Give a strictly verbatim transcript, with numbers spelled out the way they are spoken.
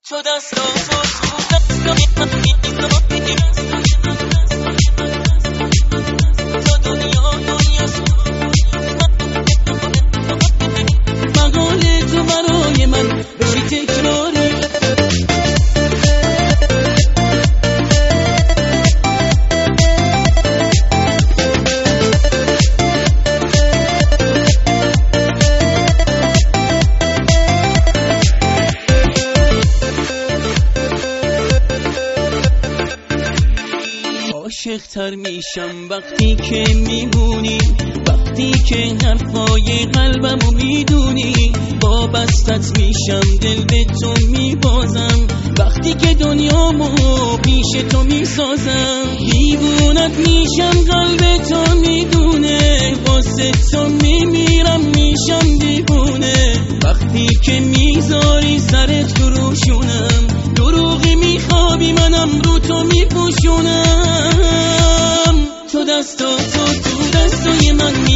تو دستاتو تو دستای من میذاری تا دنیا دنیا مقاله تو برای من بشی تکراری. عاشق‌تر میشم وقتی که میمونی، وقتی که حرفای قلبمو میدونی. وابستت میشم دل به تو میبازم، وقتی که دنیامو پیش تو میسازم. دیوونت میشم قلب تو میدونه، واسه تو میمیرم میشم دیوونه. وقتی که میذاری سرت تو روشونم، دروغی میخوابی منم رو تو میپوشونم. تو دستاتو تو دستای من